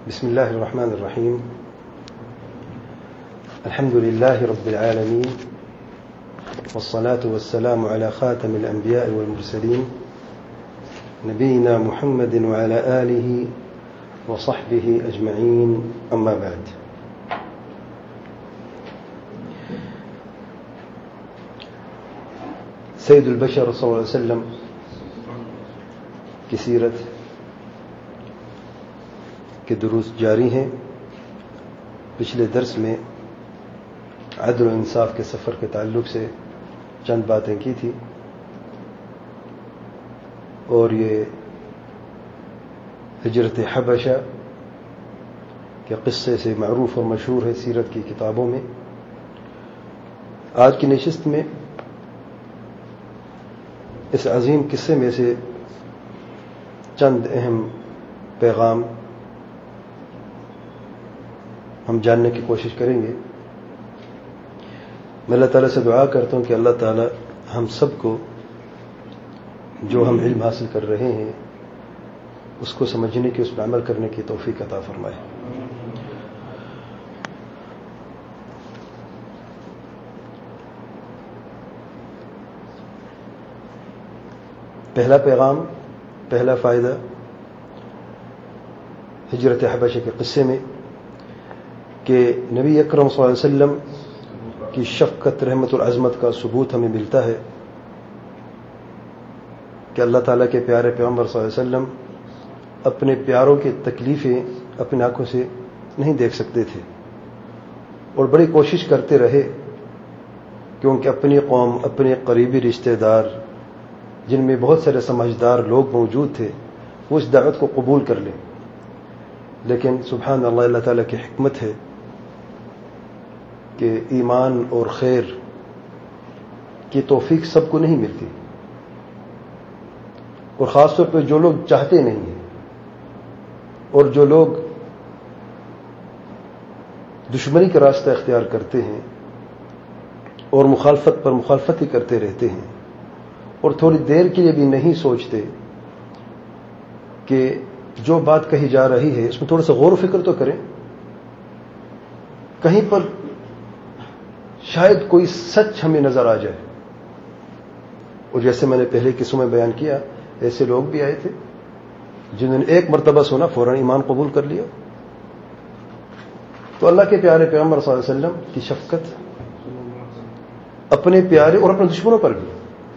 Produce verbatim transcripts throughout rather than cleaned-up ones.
بسم الله الرحمن الرحيم. الحمد لله رب العالمين، والصلاة والسلام على خاتم الأنبياء والمرسلين نبينا محمد وعلى آله وصحبه أجمعين، أما بعد. سید البشر صلی اللہ علیہ وسلم کی سیرت کے دروس جاری ہیں. پچھلے درس میں عدل و انصاف کے سفر کے تعلق سے چند باتیں کی تھی، اور یہ ہجرت حبشہ کے قصے سے معروف اور مشہور ہے سیرت کی کتابوں میں. آج کی نشست میں اس عظیم قصے میں سے چند اہم پیغام ہم جاننے کی کوشش کریں گے. میں اللہ تعالیٰ سے دعا کرتا ہوں کہ اللہ تعالیٰ ہم سب کو جو ہم علم حاصل کر رہے ہیں اس کو سمجھنے کی، اس پر عمل کرنے کی توفیق عطا فرمائے. پہلا پیغام، پہلا فائدہ ہجرت حبشہ کے قصے میں کہ نبی اکرم صلی اللہ علیہ وسلم کی شفقت، رحمت اور عظمت کا ثبوت ہمیں ملتا ہے کہ اللہ تعالیٰ کے پیارے پیغمبر صلی اللہ علیہ وسلم اپنے پیاروں کی تکلیفیں اپنی آنکھوں سے نہیں دیکھ سکتے تھے، اور بڑی کوشش کرتے رہے کہ ان کے اپنی قوم، اپنے قریبی رشتہ دار جن میں بہت سارے سمجھدار لوگ موجود تھے، وہ اس دعوت کو قبول کر لیں. لیکن سبحان اللہ، اللہ تعالیٰ کی حکمت ہے کہ ایمان اور خیر کی توفیق سب کو نہیں ملتی، اور خاص طور پہ جو لوگ چاہتے نہیں ہیں اور جو لوگ دشمنی کا راستہ اختیار کرتے ہیں اور مخالفت پر مخالفت ہی کرتے رہتے ہیں، اور تھوڑی دیر کے لیے بھی نہیں سوچتے کہ جو بات کہی جا رہی ہے اس میں تھوڑا سا غور و فکر تو کریں، کہیں پر شاید کوئی سچ ہمیں نظر آ جائے. اور جیسے میں نے پہلے قصوں میں بیان کیا، ایسے لوگ بھی آئے تھے جنہوں نے ایک مرتبہ سنا فوراً ایمان قبول کر لیا. تو اللہ کے پیارے پیغمبر صلی اللہ علیہ وسلم کی شفقت اپنے پیارے اور اپنے دشمنوں پر بھی،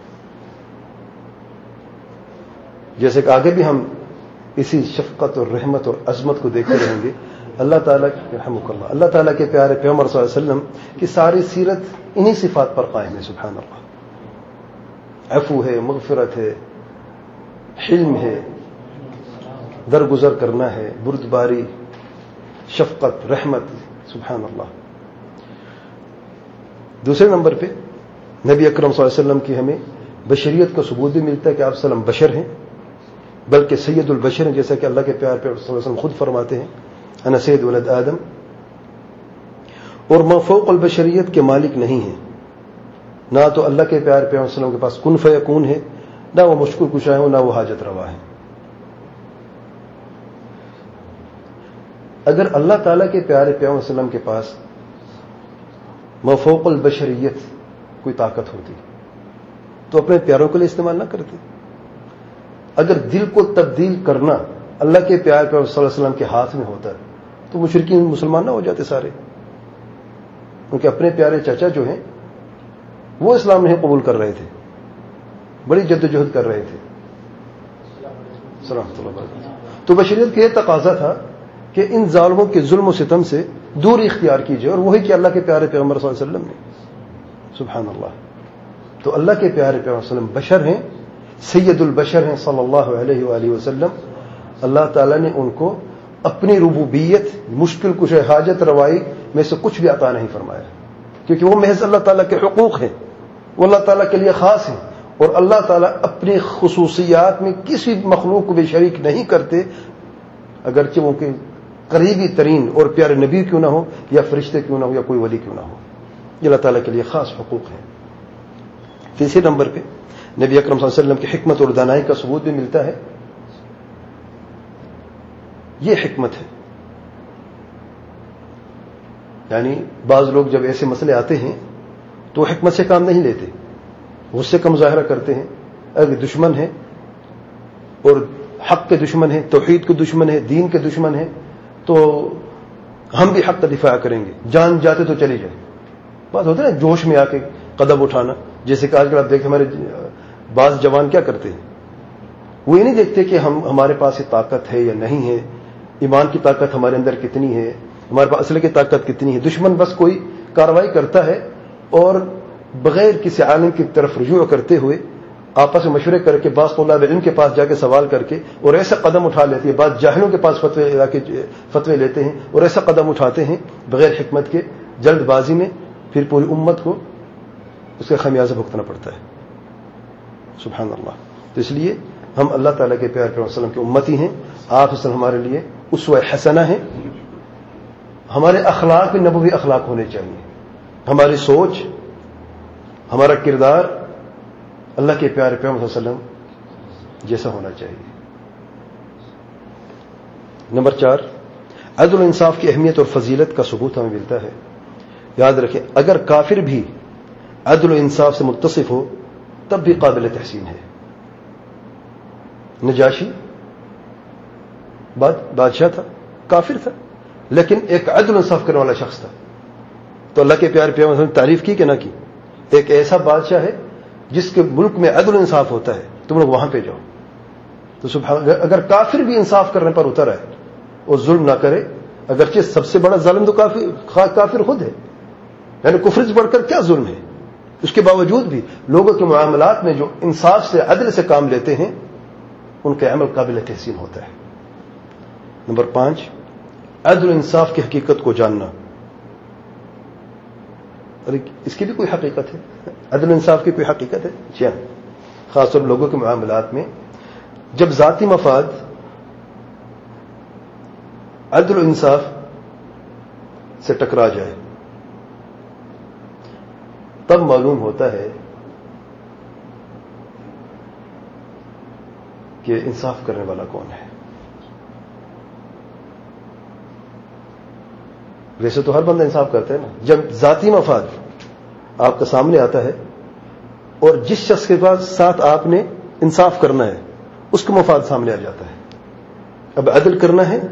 جیسے کہ آگے بھی ہم اسی شفقت اور رحمت اور عظمت کو دیکھتے رہیں گے. اللہ تعالیٰ رحمک اللہ اللہ تعالیٰ کے پیارے پیغمبر صلی اللہ علیہ وسلم کی ساری سیرت انہی صفات پر قائم ہے. سبحان اللہ، عفو ہے، مغفرت ہے، حلم ہے، درگزر کرنا ہے، بردباری، شفقت، رحمت. سبحان اللہ. دوسرے نمبر پہ نبی اکرم صلی اللہ علیہ وسلم کی ہمیں بشریت کا ثبوت بھی ملتا ہے کہ آپ صلی اللہ علیہ وسلم بشر ہیں، بلکہ سید البشر ہیں، جیسا کہ اللہ کے پیارے پیغمبر صلی اللہ علیہ وسلم خود فرماتے ہیں انا سید ولد آدم. اور ما فوق البشریت کے مالک نہیں ہیں، نہ تو اللہ کے پیارے پیغمبر صلی اللہ علیہ وسلم کے پاس کن فیکون ہے، نہ وہ مشکل کشا ہے، نہ وہ حاجت روا ہے. اگر اللہ تعالیٰ کے پیارے پیغمبر صلی اللہ علیہ وسلم کے پاس ما فوق البشریت کوئی طاقت ہوتی تو اپنے پیاروں کے لیے استعمال نہ کرتے. اگر دل کو تبدیل کرنا اللہ کے پیارے پیغمبر صلی اللہ علیہ وسلم کے ہاتھ میں ہوتا تو مشرکین مسلمان نہ ہو جاتے سارے، کیونکہ اپنے پیارے چچا جو ہیں وہ اسلام نہیں قبول کر رہے تھے، بڑی جدوجہد کر رہے تھے. سلامت اللہ علیہ. تو بشریت کا یہ تقاضا تھا کہ ان ظالموں کے ظلم و ستم سے دوری اختیار کیجیے، اور وہی کہ اللہ کے پیارے پیغمبر صلی اللہ علیہ وسلم نے. سبحان اللہ. تو اللہ کے پیارے پیغمبر صلی اللہ علیہ وسلم بشر ہیں، سید البشر ہیں صلی اللہ علیہ وآلہ وسلم. اللہ تعالیٰ نے ان کو اپنی ربوبیت، مشکل کش حاجت روائی میں سے کچھ بھی عطا نہیں فرمایا، کیونکہ وہ محض اللہ تعالیٰ کے حقوق ہیں، وہ اللہ تعالیٰ کے لیے خاص ہیں، اور اللہ تعالیٰ اپنی خصوصیات میں کسی مخلوق کو بھی شریک نہیں کرتے، اگرچہ وہ کہ قریبی ترین اور پیارے نبی کیوں نہ ہو، یا فرشتے کیوں نہ ہو، یا کوئی ولی کیوں نہ ہو. یہ اللہ تعالیٰ کے لیے خاص حقوق ہیں. تیسرے نمبر پہ نبی اکرم صلی اللہ علیہ وسلم کی حکمت اور دانائی کا ثبوت بھی ملتا ہے. یہ حکمت ہے یعنی بعض لوگ جب ایسے مسئلے آتے ہیں تو حکمت سے کام نہیں لیتے، غصے کا مظاہرہ کرتے ہیں. اگر دشمن ہے اور حق کے دشمن ہے، توحید کے دشمن ہے، دین کے دشمن ہے، تو ہم بھی حق کا دفاع کریں گے، جان جاتے تو چلی جائے. بات ہوتا ہے نا جوش میں آ کے قدم اٹھانا. جیسے کہ آج کل آپ دیکھیں ہمارے بعض جوان کیا کرتے ہیں، وہ یہ نہیں دیکھتے کہ ہم ہمارے پاس یہ طاقت ہے یا نہیں ہے، ایمان کی طاقت ہمارے اندر کتنی ہے، ہمارے پاس اسلحے کی طاقت کتنی ہے. دشمن بس کوئی کارروائی کرتا ہے اور بغیر کسی عالم کی طرف رجوع کرتے ہوئے آپس میں مشورے کر کے بعض طلاب علم کے پاس جا کے سوال کر کے اور ایسا قدم اٹھا لیتے ہیں، بعض جاہلوں کے پاس فتوے جا کے فتوے لیتے ہیں اور ایسا قدم اٹھاتے ہیں بغیر حکمت کے، جلد بازی میں، پھر پوری امت کو اس کا خمیازہ بھگتنا پڑتا ہے. سبحان اللہ. تو اس لیے ہم اللہ تعالیٰ کے پیارے پیغمبر صلی اللہ علیہ وسلم کی امتی ہیں. آپ وسلم ہمارے لیے اسوہ حسنہ ہیں. ہمارے اخلاق بھی نبوی اخلاق ہونے چاہیے. ہماری سوچ، ہمارا کردار اللہ کے پیارے پیغمبر صلی اللہ علیہ وسلم جیسا ہونا چاہیے. نمبر چار، عدل و انصاف کی اہمیت اور فضیلت کا ثبوت ہمیں ملتا ہے. یاد رکھیں اگر کافر بھی عدل و انصاف سے متصف ہو تب بھی قابل تحسین ہے. نجاشی بادشاہ تھا، کافر تھا، لیکن ایک عدل و انصاف کرنے والا شخص تھا. تو اللہ کے پیارے پیغمبر نے تعریف کی کہ نہ کی. ایک ایسا بادشاہ ہے جس کے ملک میں عدل و انصاف ہوتا ہے، تم لوگ وہاں پہ جاؤ. تو سبحان، اگر کافر بھی انصاف کرنے پر اتر آئے اور ظلم نہ کرے، اگرچہ سب سے بڑا ظالم تو کافر کافر خود ہے، یعنی کفر سے بڑھ کر کیا ظلم ہے، اس کے باوجود بھی لوگوں کے معاملات میں جو انصاف سے عدل سے کام لیتے ہیں ان کا عمل قابل تحسین ہوتا ہے. نمبر پانچ، عدل و انصاف کی حقیقت کو جاننا. اس کی بھی کوئی حقیقت ہے؟ عدل و انصاف کی کوئی حقیقت ہے؟ جی ہاں، خاص طور لوگوں کے معاملات میں جب ذاتی مفاد عدل و انصاف سے ٹکرا جائے تب معلوم ہوتا ہے کہ انصاف کرنے والا کون ہے. ویسے تو ہر بندہ انصاف کرتا ہے نا. جب ذاتی مفاد آپ کا سامنے آتا ہے اور جس شخص کے پاس ساتھ آپ نے انصاف کرنا ہے اس کا مفاد سامنے آ جاتا ہے. اب عدل کرنا ہے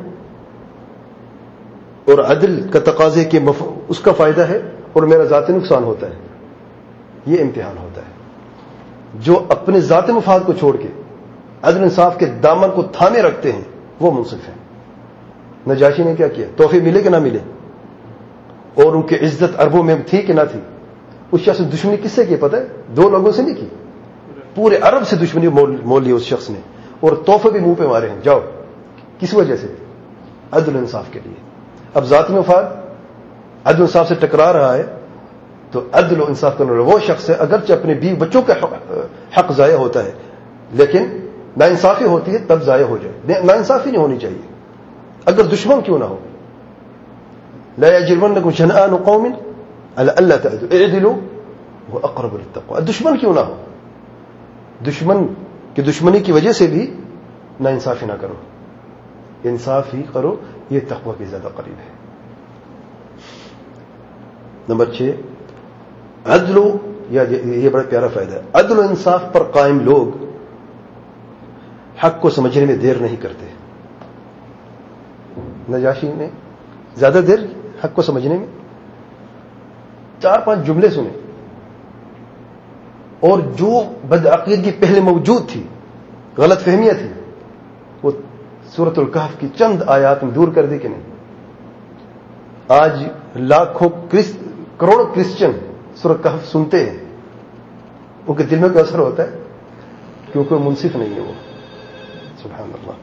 اور عدل کا تقاضے کے مف... اس کا فائدہ ہے اور میرا ذاتی نقصان ہوتا ہے. یہ امتحان ہوتا ہے. جو اپنے ذاتی مفاد کو چھوڑ کے عدل انصاف کے دامن کو تھامے رکھتے ہیں وہ منصف ہیں. نجاشی نے کیا کیا؟ تحفے ملے کہ نہ ملے، اور ان کی عزت عربوں میں تھی کہ نہ تھی. اس شخص نے دشمنی کس سے کی پتہ ہے؟ دو لوگوں سے نہیں کی، پورے عرب سے دشمنی مول لی اس شخص نے، اور تحفے بھی منہ پہ مارے ہیں. جاؤ، کس وجہ سے؟ عدل انصاف کے لیے. اب ذاتی مفاد عدل انصاف سے ٹکرا رہا ہے تو عدل و انصاف کرنے والا وہ شخص ہے، اگرچہ اپنے بیوی بچوں کا حق ضائع ہوتا ہے لیکن ناانصافی ہوتی ہے تب ضائع ہو جائے. ناانصافی نہیں ہونی چاہیے اگر دشمن کیوں نہ ہو. لا يجرمنكم شنآن قوم على الا تعدلوا اعدلوا هو اقرب للتقوى. دشمن کیوں نہ ہو، دشمن کی دشمنی کی وجہ سے بھی ناانصافی نہ کرو، انصاف ہی کرو، یہ تقوی کے زیادہ قریب ہے. نمبر چھ، عدل و یہ بڑا پیارا فائدہ ہے. عدل و انصاف پر قائم لوگ حق کو سمجھنے میں دیر نہیں کرتے. نجاشی نے زیادہ دیر حق کو سمجھنے میں، چار پانچ جملے سنے اور جو بدعقیدگی پہلے موجود تھی، غلط فہمیاں تھی، وہ سورۃ الکہف کی چند آیات میں دور کر دی کہ نہیں. آج لاکھوں کروڑوں کرسچن سورۃ کہف سنتے ہیں، ان کے دل میں کوئی اثر ہوتا ہے کیونکہ وہ منصف نہیں ہے. وہ سبحان اللہ.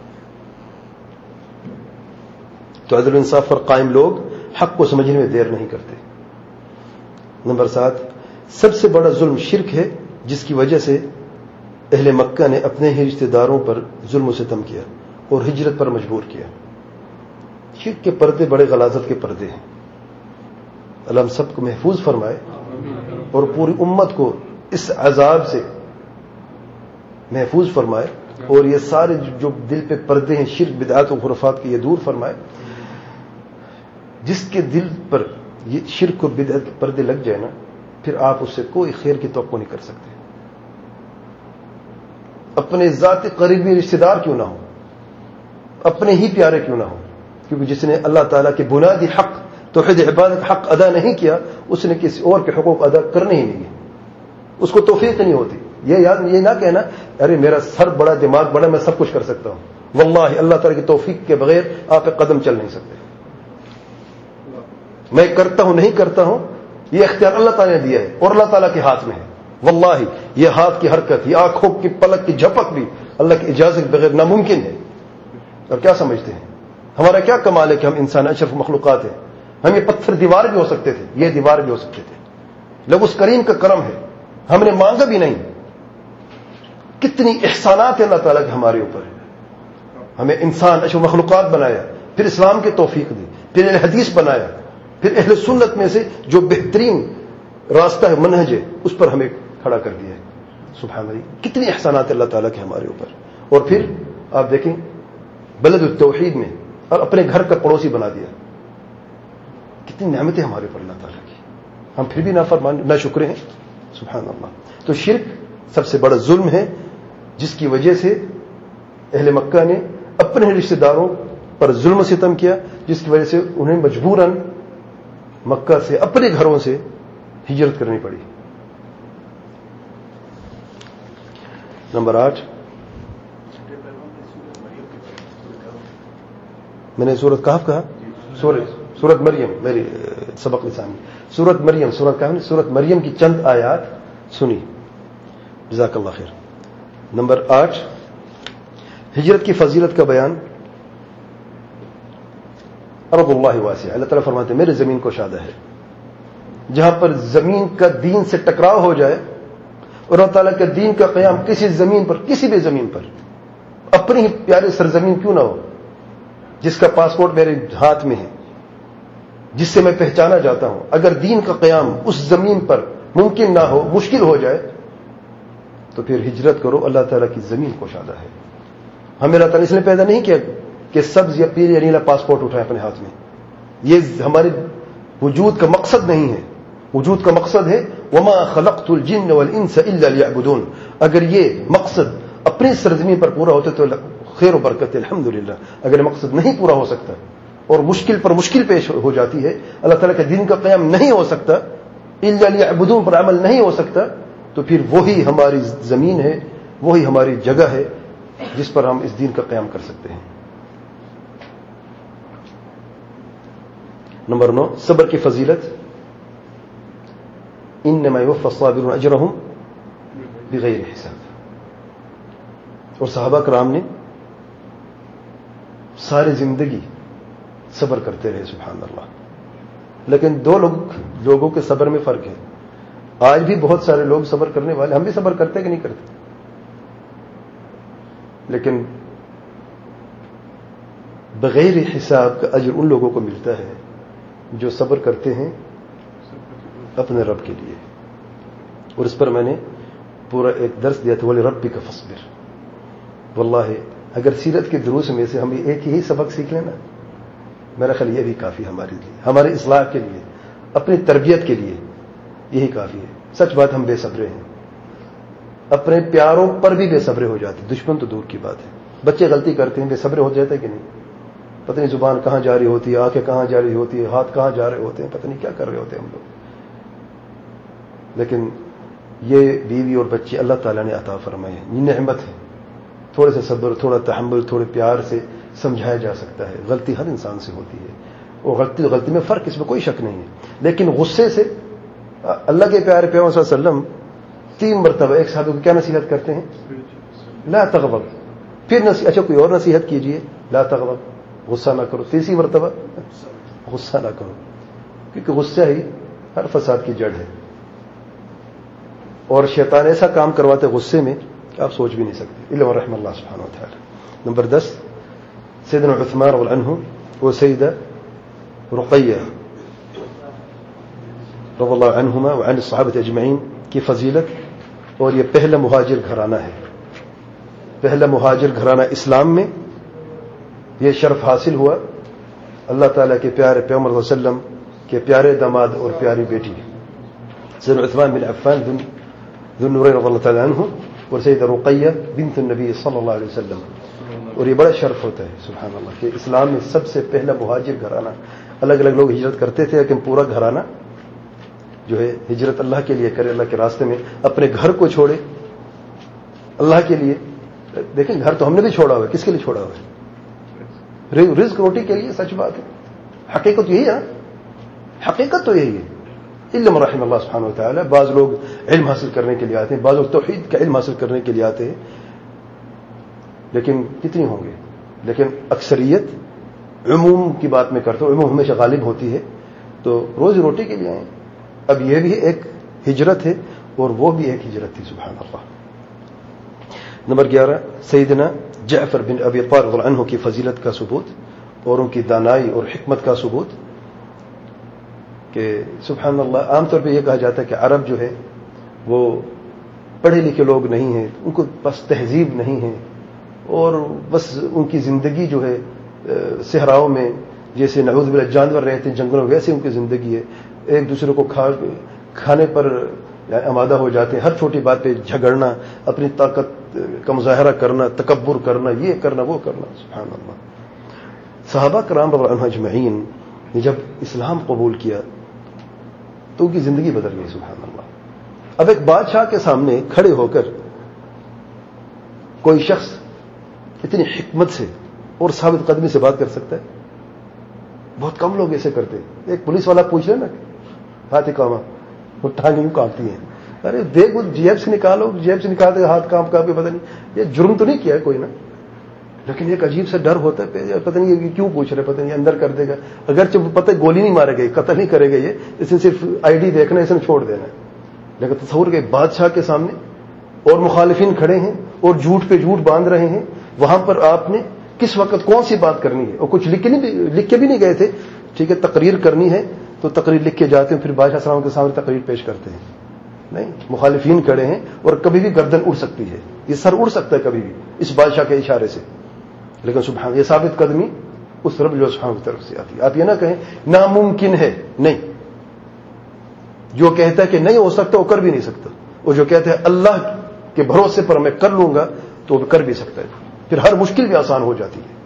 تو عدل و انصاف پر قائم لوگ حق کو سمجھنے میں دیر نہیں کرتے. نمبر سات، سب سے بڑا ظلم شرک ہے جس کی وجہ سے اہل مکہ نے اپنے ہی رشتہ داروں پر ظلم و ستم کیا اور ہجرت پر مجبور کیا. شرک کے پردے بڑے غلاظت کے پردے ہیں. اللہ ہم سب کو محفوظ فرمائے اور پوری امت کو اس عذاب سے محفوظ فرمائے، اور یہ سارے جو دل پہ پردے ہیں شرک بدعات و خرافات کے یہ دور فرمائے. جس کے دل پر یہ شرک اور بدعت کے پردے لگ جائے نا، پھر آپ اس سے کوئی خیر کی توقع نہیں کر سکتے، اپنے ذاتی قریبی رشتہ دار کیوں نہ ہو، اپنے ہی پیارے کیوں نہ ہو، کیونکہ جس نے اللہ تعالیٰ کے بنیادی حق توحید عبادت حق ادا نہیں کیا، اس نے کسی اور کے حقوق ادا کرنے ہی نہیں، اس کو توفیق نہیں ہوتی۔ یہ یاد یہ نہ کہنا ارے میرا سر بڑا دماغ بڑا میں سب کچھ کر سکتا ہوں، واللہ اللہ تعالیٰ کی توفیق کے بغیر آپ ایک قدم چل نہیں سکتے۔ میں کرتا ہوں نہیں کرتا ہوں، یہ اختیار اللہ تعالیٰ نے دیا ہے اور اللہ تعالیٰ کے ہاتھ میں ہے۔ واللہ یہ ہاتھ کی حرکت، یہ آنکھوں کی پلک کی جھپک بھی اللہ کی اجازت کے بغیر ناممکن ہے۔ اور کیا سمجھتے ہیں ہمارا کیا کمال ہے کہ ہم انسان اشرف مخلوقات ہیں؟ ہم یہ پتھر دیوار بھی ہو سکتے تھے، یہ دیوار بھی ہو سکتے تھے، لیکن اس کریم کا کرم ہے، ہم نے مانگا بھی نہیں۔ کتنی احسانات ہیں اللہ تعالیٰ کے ہمارے اوپر، ہمیں انسان اشرف مخلوقات بنایا، پھر اسلام کی توفیق دی، پھر اہل حدیث بنایا، پھر اہل سنت میں سے جو بہترین راستہ ہے منہج ہے اس پر ہمیں کھڑا کر دیا ہے۔ سبحان اللہ، کتنی احسانات اللہ تعالیٰ کے ہمارے اوپر۔ اور پھر آپ دیکھیں بلد التوحید میں اور اپنے گھر کا پڑوسی بنا دیا، کتنی نعمتیں ہمارے اوپر اللہ تعالیٰ کی، ہم پھر بھی نافرمان نہ شکر ہیں۔ سبحان اللہ۔ تو شرک سب سے بڑا ظلم ہے جس کی وجہ سے اہل مکہ نے اپنے رشتہ داروں پر ظلم و ستم کیا، جس کی وجہ سے انہیں مجبوراً مکہ سے اپنے گھروں سے ہجرت کرنی پڑی۔ نمبر آٹھ، میں نے سورت کہف کہا، سورت سورت مریم، میری سبق لسانی، سورت مریم، سورت کہف نے سورت مریم کی چند آیات سنی، جزاک اللہ خیر۔ نمبر آٹھ، ہجرت کی فضیلت کا بیان۔ ارض اللہ واسعہ، اللہ تعالیٰ فرماتے ہیں میرے زمین کو شادہ ہے، جہاں پر زمین کا دین سے ٹکراؤ ہو جائے اور اللہ تعالیٰ کے دین کا قیام کسی زمین پر، کسی بھی زمین پر، اپنی ہی پیاری سرزمین کیوں نہ ہو، جس کا پاسپورٹ میرے ہاتھ میں ہے، جس سے میں پہچانا جاتا ہوں، اگر دین کا قیام اس زمین پر ممکن نہ ہو، مشکل ہو جائے، تو پھر ہجرت کرو، اللہ تعالیٰ کی زمین کو شادہ ہے۔ ہمیں اللہ تعالیٰ اس نے پیدا نہیں کیا کہ سبز یا پیلا یا نیلا پاسپورٹ اٹھائے اپنے ہاتھ میں، یہ ہمارے وجود کا مقصد نہیں ہے۔ وجود کا مقصد ہے وما خلقت الجن والانس الا ليعبدون۔ اگر یہ مقصد اپنی سرزمین پر پورا ہوتا تو خیر و برکت، الحمدللہ۔ اگر مقصد نہیں پورا ہو سکتا اور مشکل پر مشکل پیش ہو جاتی ہے، اللہ تعالیٰ کے دین کا قیام نہیں ہو سکتا، الا ليعبدون پر عمل نہیں ہو سکتا، تو پھر وہی ہماری زمین ہے، وہی ہماری جگہ ہے جس پر ہم اس دین کا قیام کر سکتے ہیں۔ نمبر نو، صبر کی فضیلت۔ انما يوفى الصابرون اجرهم بغیر حساب۔ اور صحابہ کرام نے ساری زندگی صبر کرتے رہے، سبحان اللہ۔ لیکن دو لوگ لوگوں کے صبر میں فرق ہے۔ آج بھی بہت سارے لوگ صبر کرنے والے، ہم بھی صبر کرتے کہ نہیں کرتے، لیکن بغیر حساب کا اجر ان لوگوں کو ملتا ہے جو صبر کرتے ہیں اپنے رب کے لیے۔ اور اس پر میں نے پورا ایک درس دیا تھا، ولی ربی کا فصبر۔ واللہ اگر سیرت کے دروس میں سے ہم ایک ہی سبق سیکھ لینا، میرا خیال یہ بھی کافی ہمارے لیے، ہمارے اصلاح کے لیے، اپنی تربیت کے لیے یہی کافی ہے۔ سچ بات ہم بے صبرے ہیں، اپنے پیاروں پر بھی بے صبرے ہو جاتے، دشمن تو دور کی بات ہے۔ بچے غلطی کرتے ہیں، بے صبرے ہو جاتے کہ نہیں، پتہ نہیں زبان کہاں جاری ہوتی ہے، آنکھیں کہاں جاری ہوتی ہے، ہاتھ کہاں جا رہے ہوتے ہیں، پتہ نہیں کیا کر رہے ہوتے ہیں ہم لوگ۔ لیکن یہ بیوی اور بچے اللہ تعالیٰ نے عطا فرمائے ہیں، یہ نعمت ہے۔ تھوڑے سے صبر، تھوڑا تحمل، تھوڑے پیار سے سمجھایا جا سکتا ہے۔ غلطی ہر انسان سے ہوتی ہے، اور غلطی غلطی میں فرق، اس میں کوئی شک نہیں ہے، لیکن غصے سے اللہ کے پیارے پیغمبر صلی اللہ علیہ وسلم تین مرتبہ ایک صحابی کو کیا نصیحت کرتے ہیں؟ لا تغضب۔ پھر نصیحت، اچھا کوئی اور نصیحت کیجئے، لا تغضب، غصہ نہ کرو۔ تیسری مرتبہ غصہ نہ کرو، کیونکہ غصہ ہی ہر فساد کی جڑ ہے، اور شیطان ایسا کام کرواتے غصے میں کہ آپ سوچ بھی نہیں سکتے، الا رحم اللہ سبحانہ وتعالی۔ نمبر دس، سیدنا عثمان رضی اللہ عنہ و سیدہ رقیہ رضی اللہ عنہما وعن الصحابہ اجمعین کی فضیلت۔ اور یہ پہلا مہاجر گھرانہ ہے، پہلا مہاجر گھرانہ اسلام میں یہ شرف حاصل ہوا۔ اللہ تعالیٰ کے پیارے پیغمبر صلی اللہ علیہ وسلم کہ پیارے داماد اور پیاری بیٹی سیدنا عثمان بن عفان ذو النورین رضی اللہ تعالی عنہ اور سیدہ رقیہ بنت النبی صلی اللہ علیہ وسلم. اور یہ بڑا شرف ہوتا ہے سبحان اللہ کہ اسلام میں سب سے پہلا مہاجر گھرانہ. الگ الگ لوگ ہجرت کرتے تھے لیکن پورا گھرانہ جو ہے ہجرت اللہ کے لیے کرے, اللہ کے راستے میں اپنے گھر کو چھوڑے اللہ کے لیے. دیکھیں گھر تو ہم نے بھی چھوڑا ہوا ہے, کس کے لیے چھوڑا ہوا ہے؟ رزق روٹی کے لیے. سچ بات ہے, حقیقت یہی ہے, حقیقت تو یہی ہے. علم رحم اللہ سبحانہ و تعالی. بعض لوگ علم حاصل کرنے کے لیے آتے ہیں, بعض لوگ توحید کا علم حاصل کرنے کے لیے آتے ہیں, لیکن کتنی ہوں گے؟ لیکن اکثریت عموم کی بات میں کرتا ہوں, عموم ہمیشہ غالب ہوتی ہے. تو روزی روٹی کے لیے آئیں. اب یہ بھی ایک ہجرت ہے اور وہ بھی ایک ہجرت تھی سبحان اللہ. نمبر گیارہ, سیدنا جعفر بن ابی طالب رضی اللہ عنہ کی فضیلت کا ثبوت اور ان کی دانائی اور حکمت کا ثبوت. کہ سبحان اللہ عام طور پہ یہ کہا جاتا ہے کہ عرب جو ہے وہ پڑھے لکھے لوگ نہیں ہیں, ان کو بس تہذیب نہیں ہے, اور بس ان کی زندگی جو ہے صحراؤں میں جیسے نعوذ باللہ جانور رہتے ہیں جنگلوں, ویسے ان کی زندگی ہے. ایک دوسرے کو کھا کھانے پر آمادہ ہو جاتے ہیں, ہر چھوٹی بات پہ جھگڑنا, اپنی طاقت کا مظاہرہ کرنا, تکبر کرنا, یہ کرنا وہ کرنا. سبحان اللہ. صحابہ کرام رضی اللہ عنہم اجمعین نے جب اسلام قبول کیا تو ان کی زندگی بدل گئی سبحان اللہ. اب ایک بادشاہ کے سامنے کھڑے ہو کر کوئی شخص اتنی حکمت سے اور ثابت قدمی سے بات کر سکتا ہے؟ بہت کم لوگ ایسے کرتے. ایک پولیس والا پوچھ لے نا, ہاتھ کام, وہ ٹانگیں یوں کانپتی ہیں, ارے دیکھ وہ جیب سے نکالو, جیب سے نکالتے ہاتھ کام کام کے پتہ نہیں, یہ جرم تو نہیں کیا ہے کوئی نا, لیکن ایک عجیب سے ڈر ہوتا ہے, پتہ نہیں یہ کیوں پوچھ رہے, پتہ نہیں اندر کر دے گا. اگرچہ پتہ گولی نہیں مارے گئی, قتل نہیں کرے گا, یہ اس نے صرف آئی ڈی دیکھنا, اس نے چھوڑ دینا ہے. لیکن تصور کے بادشاہ کے سامنے اور مخالفین کھڑے ہیں اور جھوٹ پہ جھوٹ باندھ رہے ہیں, وہاں پر آپ نے کس وقت کون سی بات کرنی ہے, اور کچھ لکھ کے نہیں لکھ کے بھی نہیں گئے تھے. ٹھیک ہے تقریر کرنی ہے تو تقریر لکھ کے جاتے ہیں, پھر بادشاہ السلام کے سامنے تقریر پیش کرتے ہیں. نہیں, مخالفین کھڑے ہیں اور کبھی بھی گردن اڑ سکتی ہے, یہ سر اڑ سکتا ہے کبھی بھی اس بادشاہ کے اشارے سے. لیکن سبحان یہ ثابت قدمی اس رب جو سبحانہ کی طرف سے آتی ہے. آپ یہ نہ کہیں ناممکن ہے, نہیں, جو کہتا ہے کہ نہیں ہو سکتا وہ کر بھی نہیں سکتا, اور جو کہتا ہے اللہ کے بھروسے پر میں کر لوں گا تو وہ کر بھی سکتا ہے, پھر ہر مشکل بھی آسان ہو جاتی ہے.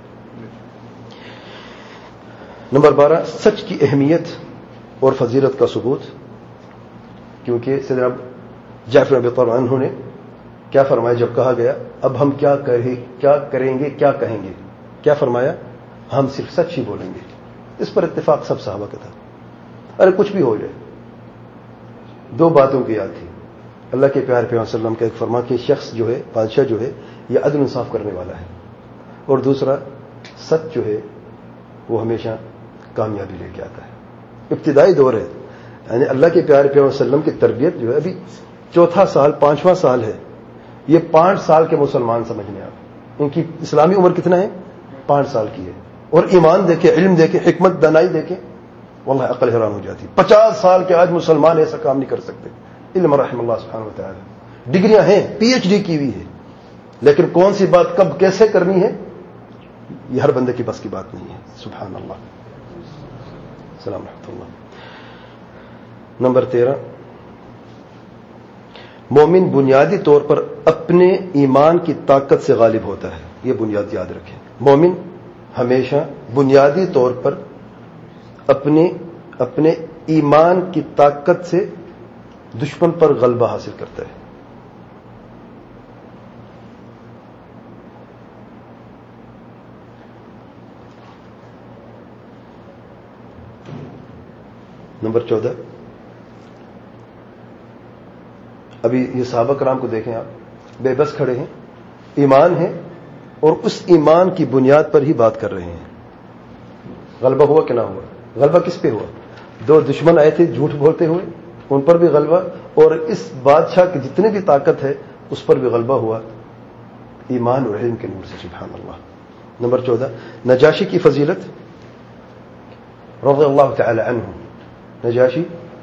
نمبر بارہ, سچ کی اہمیت اور فضیلت کا ثبوت. کیونکہ سیدنا جعفر بن ابی طالب عنہ نے کیا فرمایا جب کہا گیا اب ہم کیا کریں کیا کریں گے کیا کہیں گے, کیا فرمایا؟ ہم صرف سچ ہی بولیں گے. اس پر اتفاق سب صحابہ کا تھا. ارے کچھ بھی ہو جائے, دو باتوں کی یاد تھی. اللہ کے پیارے پیغمبر صلی اللہ علیہ وسلم کا ایک فرمان کہ شخص جو ہے بادشاہ جو ہے یہ عدل انصاف کرنے والا ہے, اور دوسرا سچ جو ہے وہ ہمیشہ کامیابی لے کے آتا ہے. ابتدائی دور ہے, یعنی اللہ کے پیارے پیغمبر صلی اللہ علیہ وسلم کی تربیت جو ہے ابھی چوتھا سال پانچواں سال ہے. یہ پانچ سال کے مسلمان سمجھنے آپ, ان کی اسلامی عمر کتنا ہے؟ پانچ سال کی ہے. اور ایمان دیکھے, علم دیکھے, حکمت دانائی دیکھے, واللہ عقل حیران ہو جاتی. پچاس سال کے آج مسلمان ایسا کام نہیں کر سکتے. علم رحم اللہ سبحانہ و تعالی. ڈگریاں ہیں, پی ایچ ڈی کی ہوئی ہے, لیکن کون سی بات کب کیسے کرنی ہے یہ ہر بندے کی بس کی بات نہیں ہے. سبحان اللہ. السلام رحمۃ اللہ. نمبر تیرہ, مومن بنیادی طور پر اپنے ایمان کی طاقت سے غالب ہوتا ہے. یہ بنیاد یاد رکھیں. مومن ہمیشہ بنیادی طور پر اپنے اپنے ایمان کی طاقت سے دشمن پر غلبہ حاصل کرتا ہے. نمبر چودہ, ابھی یہ صحابہ کرام کو دیکھیں آپ, بے بس کھڑے ہیں, ایمان ہے اور اس ایمان کی بنیاد پر ہی بات کر رہے ہیں. غلبہ ہوا کہ نہ ہوا؟ غلبہ کس پہ ہوا؟ دو دشمن آئے تھے جھوٹ بولتے ہوئے, ان پر بھی غلبہ, اور اس بادشاہ کی جتنی بھی طاقت ہے اس پر بھی غلبہ ہوا ایمان اور علم کے نور سے. سبحان اللہ. نمبر چودہ, نجاشی کی فضیلت رضی اللہ تعالی عنہ. نجاشی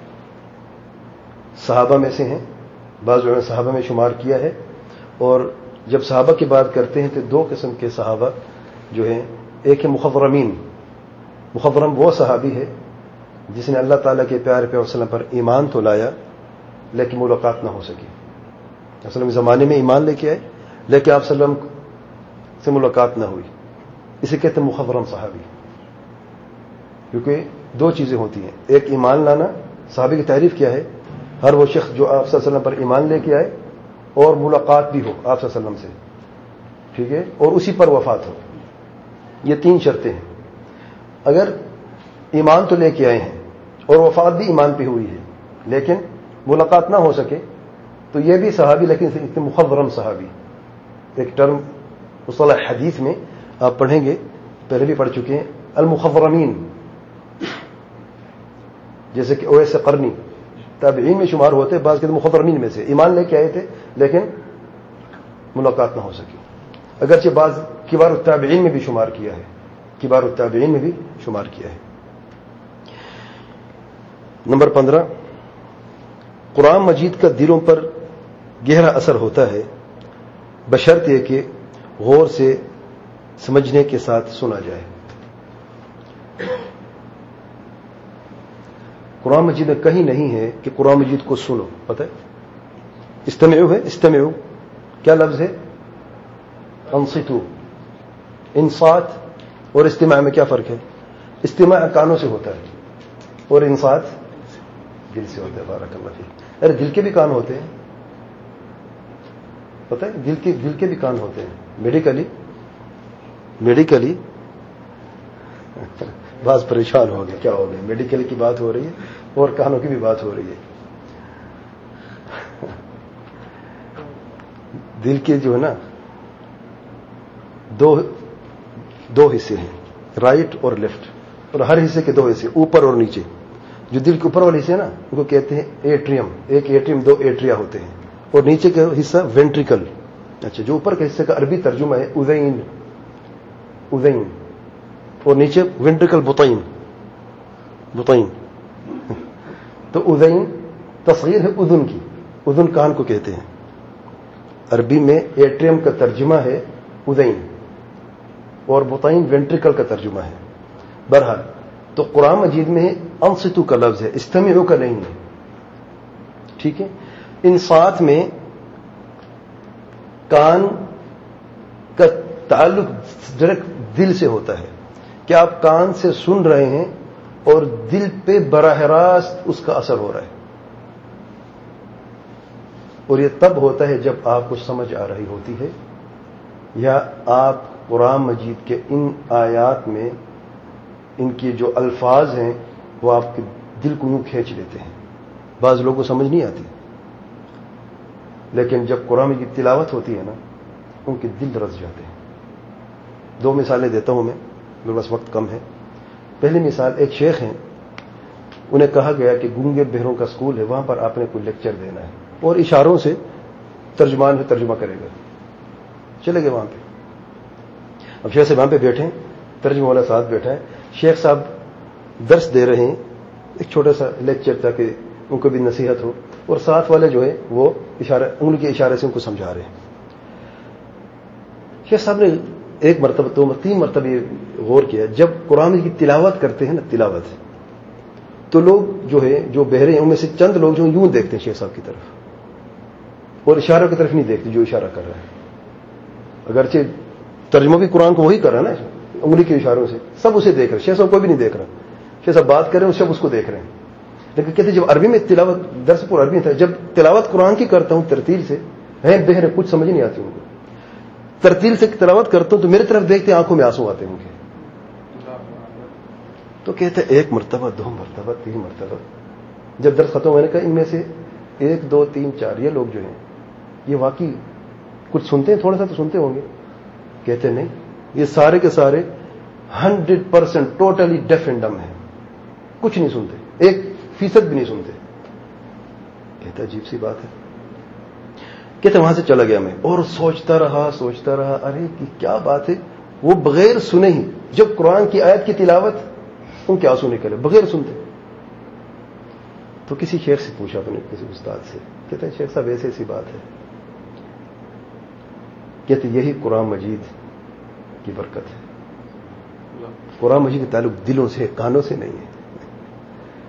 صحابہ میں سے ہیں, بعض لوگوں نے صحابہ میں شمار کیا ہے, اور جب صحابہ کی بات کرتے ہیں تو دو قسم کے صحابہ جو ہیں, ایک ہے مخضرمین. مخضرم وہ صحابی ہے جس نے اللہ تعالیٰ کے پیارے پیغمبر صلی اللہ علیہ وسلم پر ایمان تو لایا لیکن ملاقات نہ ہو سکی. اصل میں زمانے میں ایمان لے کے آئے لیکن آپ صلی اللہ علیہ وسلم سے ملاقات نہ ہوئی. اسے کہتے ہیں مخضرم صحابی. کیونکہ دو چیزیں ہوتی ہیں, ایک ایمان لانا, صحابی کی تعریف کیا ہے, ہر وہ شخص جو آپ صلی اللہ علیہ وسلم پر ایمان لے کے آئے اور ملاقات بھی ہو آپ صلی اللہ علیہ وسلم سے, ٹھیک ہے, اور اسی پر وفات ہو. یہ تین شرطیں ہیں. اگر ایمان تو لے کے آئے ہیں اور وفات بھی ایمان پہ ہوئی ہے لیکن ملاقات نہ ہو سکے تو یہ بھی صحابی, لیکن اتنے مخضرم صحابی. ایک ٹرم مصطلح حدیث میں آپ پڑھیں گے, پہلے بھی پڑھ چکے ہیں, المخضرمین, جیسے کہ اویس قرنی تابعین میں شمار ہوتے, بعض کے مخضرمین میں سے, ایمان لے کے آئے تھے لیکن ملاقات نہ ہو سکی. اگرچہ بعض کبار التابعین میں بھی شمار کیا ہے, کبار التابعین میں بھی شمار کیا ہے. نمبر پندرہ, قرآن مجید کا دلوں پر گہرا اثر ہوتا ہے بشرط یہ کہ غور سے سمجھنے کے ساتھ سنا جائے. قرآن مجید میں کہیں نہیں ہے کہ قرآن مجید کو سنو. پتہ ہے استمعوا ہے, استمعوا کیا لفظ ہے؟ انصتو. انصات اور استماع میں کیا فرق ہے؟ استماع کانوں سے ہوتا ہے اور انصات دل سے ہوتا ہے. بارک اللہ فیک. ارے دل کے بھی کان ہوتے ہیں, پتہ ہے, دل کے دل کے بھی کان ہوتے ہیں. میڈیکلی میڈیکلی بعض پریشان ہو گئے, کیا ہو گئے, میڈیکل کی بات ہو رہی ہے اور کانوں کی بھی بات ہو رہی ہے. دل کے جو ہے نا دو دو حصے ہیں, رائٹ اور لیفٹ, اور ہر حصے کے دو حصے, اوپر اور نیچے. جو دل کے اوپر والے حصے ہیں نا ان کو کہتے ہیں ایٹریم. ایک ایٹریم, دو ایٹریا ہوتے ہیں, اور نیچے کا حصہ وینٹریکل. اچھا, جو اوپر کے حصے کا عربی ترجمہ ہے اذین, اذین, اور نیچے وینٹریکل بطین, بطین. تو اذین تصغیر ہے اذن کی, اذن کان کو کہتے ہیں. عربی میں ایٹریم کا ترجمہ ہے اذین اور بطین وینٹریکل کا ترجمہ ہے. بہرحال تو قرآن مجید میں انصتو کا لفظ ہے, استمعوا کا نہیں ہے, ٹھیک ہے. انصات میں کان کا تعلق ڈائریکٹ دل سے ہوتا ہے کہ آپ کان سے سن رہے ہیں اور دل پہ براہ راست اس کا اثر ہو رہا ہے. اور یہ تب ہوتا ہے جب آپ کو سمجھ آ رہی ہوتی ہے یا آپ قرآن مجید کے ان آیات میں ان کی جو الفاظ ہیں وہ آپ کے دل کو یوں کھینچ لیتے ہیں. بعض لوگوں کو سمجھ نہیں آتی, لیکن جب قرآن کی تلاوت ہوتی ہے نا ان کے دل رس جاتے ہیں. دو مثالیں دیتا ہوں میں, میرے پاس وقت کم ہے. پہلی مثال, ایک شیخ ہیں, انہیں کہا گیا کہ گونگے بہروں کا اسکول ہے, وہاں پر آپ نے کوئی لیکچر دینا ہے اور اشاروں سے ترجمان سے ترجمہ کرے گا. چلے گئے وہاں پہ. اب شیخ سے وہاں پہ بیٹھے, ترجمہ والا ساتھ بیٹھا ہے, شیخ صاحب درس دے رہے ہیں, ایک چھوٹا سا لیکچر تاکہ ان کو بھی نصیحت ہو, اور ساتھ والے جو ہے وہ اشارہ, انگلی کے اشارے سے ان کو سمجھا رہے ہیں. شیخ صاحب نے ایک مرتبہ, دو مرتبہ, تین مرتبہ یہ غور کیا, جب قرآن کی تلاوت کرتے ہیں نا, تلاوت, تو لوگ جو ہے جو بہرے ہیں ان میں سے چند لوگ جو یوں دیکھتے ہیں شیخ صاحب کی طرف اور اشاروں کی طرف نہیں دیکھتے جو اشارہ کر رہا ہے. اگرچہ ترجمہ بھی قرآن کو وہی کر رہا ہے نا, انگلی کے اشاروں سے, سب اسے دیکھ رہے ہیں, شیخ صاحب کوئی بھی نہیں دیکھ رہا. شیخ صاحب بات کر رہے ہیں, سب اس کو دیکھ رہے ہیں. لیکن کہتے ہیں جب عربی میں تلاوت, درس پور عربی تھا, جب تلاوت قرآن کی کرتا ہوں ترتیل سے, ہیں بہرے, کچھ سمجھ نہیں آتی ان کو, ترتیل سے تلاوت کرتا ہوں تو میری طرف دیکھتے آنکھوں میں آنسو آتے ہیں ان کے. تو کہتے ہیں ایک مرتبہ, دو مرتبہ, تین مرتبہ, جب درس ختم ہونے کا ان میں سے ایک, دو, تین, چار یہ لوگ جو ہیں یہ واقعی کچھ سنتے ہیں, تھوڑا سا تو سنتے ہوں گے. کہتے نہیں, یہ سارے کے سارے hundred percent totally deaf and dumb ہیں, کچھ نہیں سنتے, ایک فیصد بھی نہیں سنتے. کہتا عجیب سی بات ہے. کہتے وہاں سے چلا گیا میں اور سوچتا رہا سوچتا رہا ارے کی کیا بات ہے, وہ بغیر سنے ہی جب قرآن کی آیت کی تلاوت ان کے آنسو نکلے بغیر سنتے. تو کسی شیخ سے پوچھا اپنے کسی استاد سے, کہتے ہیں شیخ صاحب ایسی ایسی بات ہے. کہتے یہی قرآن مجید کی برکت ہے. قرآن مجید کا تعلق دلوں سے, کانوں سے نہیں ہے.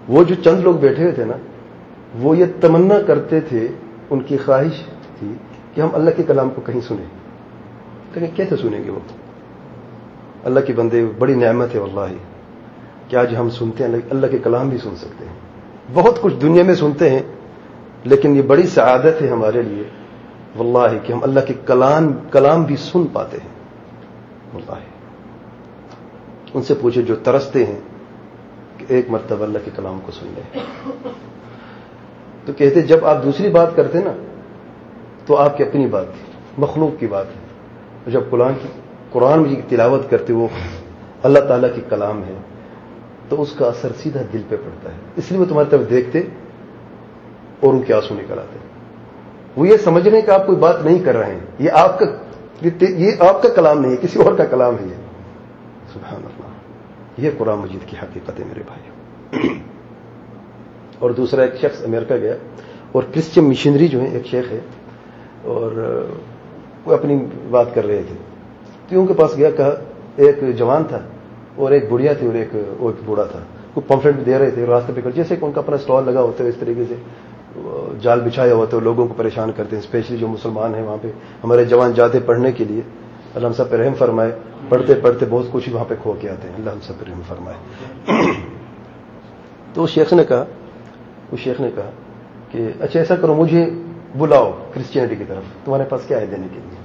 وہ جو چند لوگ بیٹھے ہوئے تھے نا، وہ یہ تمنا کرتے تھے، ان کی خواہش تھی کہ ہم اللہ کے کلام کو کہیں سنیں. لیکن کیسے سنیں گے وہ؟ اللہ کے بندے، بڑی نعمت ہے واللہ کہ آج ہم سنتے ہیں، اللہ کے کلام بھی سن سکتے ہیں. بہت کچھ دنیا میں سنتے ہیں، لیکن یہ بڑی سعادت ہے ہمارے لیے واللہ کہ ہم اللہ کے کلام کلام بھی سن پاتے ہیں. واللہ ان سے پوچھے جو ترستے ہیں کہ ایک مرتبہ اللہ کے کلام کو سن لیں، تو کہتے جب آپ دوسری بات کرتے نا تو آپ کی اپنی بات تھی، مخلوق کی بات ہے. جب قرآن کی قرآن میں تلاوت کرتے وہ اللہ تعالیٰ کی کلام ہے تو اس کا اثر سیدھا دل پہ پڑتا ہے. اس لیے وہ تمہاری طرف دیکھتے اور ان کے آنسو نکل آتے. وہ یہ سمجھ رہے ہیں کہ آپ کوئی بات نہیں کر رہے ہیں، یہ آپ کا یہ آپ کا کلام نہیں ہے، کسی اور کا کلام ہے. یہ سبحان اللہ، یہ قرآن مجید کی حقیقت ہے میرے بھائی. اور دوسرا ایک شخص امریکہ گیا اور کرسچن مشنری جو ہیں، ایک شیخ ہے، اور وہ اپنی بات کر رہے تھے تو ان کے پاس گیا، کہا ایک جوان تھا اور ایک بڑھیا تھی اور ایک اور ایک بوڑھا تھا. وہ پمفلٹ دے رہے تھے راستے پہ کر، جیسے کہ ان کا اپنا اسٹال لگا ہوتا ہے اس طریقے سے جال بچھایا ہوتا ہے، لوگوں کو پریشان کرتے ہیں، اسپیشلی جو مسلمان ہیں وہاں پہ. ہمارے جوان جاتے پڑھنے کے لیے، اللہ ہم سب پہ رحم فرمائے، پڑھتے پڑھتے بہت کچھ وہاں پہ کھو کے آتے ہیں، اللہ ہم سب پہ رحم فرمائے. تو اس شیخ نے کہا اس شیخ نے کہا کہ اچھا ایسا کرو، مجھے بلاؤ کرسچینٹی کی طرف، تمہارے پاس کیا ہے دینے کے لیے.